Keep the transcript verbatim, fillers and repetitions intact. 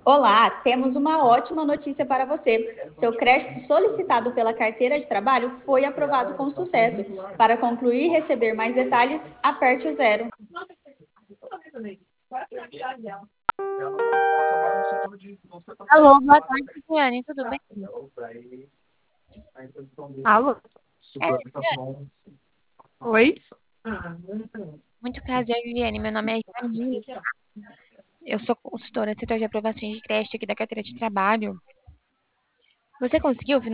Olá, temos uma ótima notícia para você. Seu crédito solicitado pela carteira de trabalho foi aprovado com sucesso. Para concluir e receber mais detalhes, aperte o zero. Alô, boa tarde, Viviane, tudo bem? Alô? É, Viviane, Oi? muito prazer, Viviane. Meu nome é Janine. Eu sou consultora do setor de aprovações de crédito aqui da carteira de trabalho. Você conseguiu